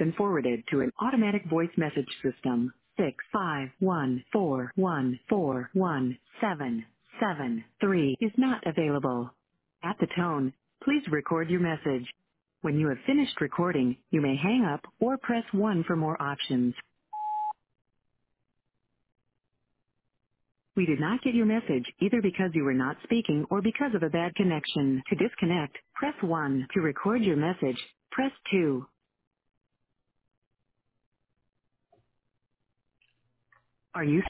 been forwarded to an automatic voice message system. 65141411773 is not available. At the tone, please record your message. When you have finished recording, you may hang up or press 1 for more options. We did not get your message either because you were not speaking or because of a bad connection. To disconnect, press 1. To record your message, press 2. Are you